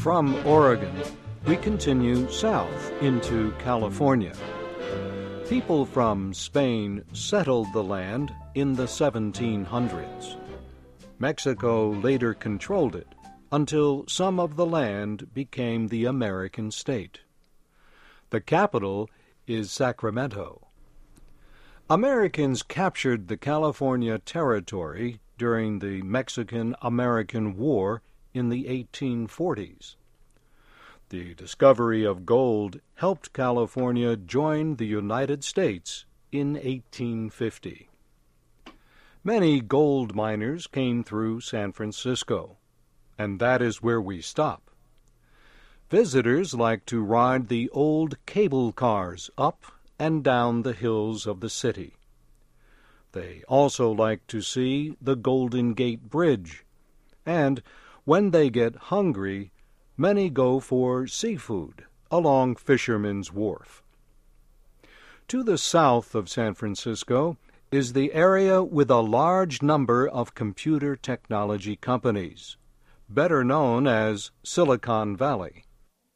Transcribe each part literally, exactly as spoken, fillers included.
From Oregon, we continue south into California. People from Spain settled the land in the seventeen hundreds. Mexico later controlled it until some of the land became the American state. The capital is Sacramento. Americans captured the California territory during the Mexican-American War in the eighteen forties. The discovery of gold helped California join the United States in eighteen fifty. Many gold miners came through San Francisco, and that is where we stop. Visitors like to ride the old cable cars up and down the hills of the city. They also like to see the Golden Gate Bridge, and when they get hungry, many go for seafood along Fisherman's Wharf. To the south of San Francisco is the area with a large number of computer technology companies, better known as Silicon Valley.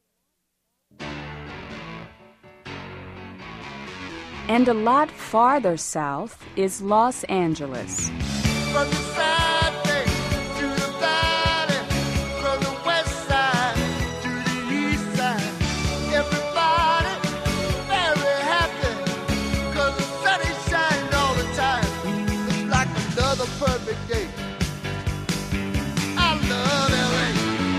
And a lot farther south is Los Angeles. From the side bay to the valley, from the west side to the east side, everybody very happy, 'cause the sun is shining all the time. It's like another perfect day. I love L A.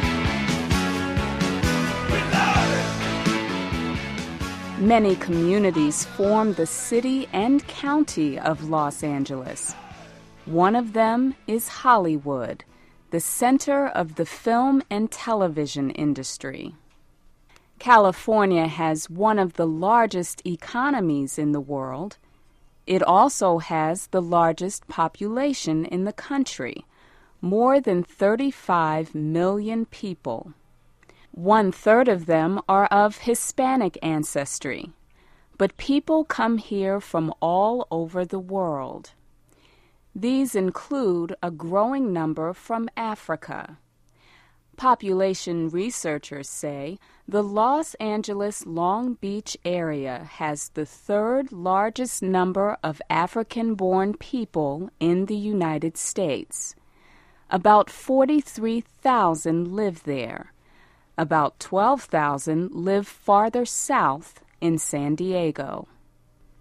Many communities form the city and county of Los Angeles. One of them is Hollywood, the center of the film and television industry. California has one of the largest economies in the world. It also has the largest population in the country, more than thirty-five million people. One-third of them are of Hispanic ancestry, but people come here from all over the world. These include a growing number from Africa. Population researchers say the Los Angeles-Long Beach area has the third largest number of African-born people in the United States. About forty-three thousand live there. About twelve thousand live farther south in San Diego.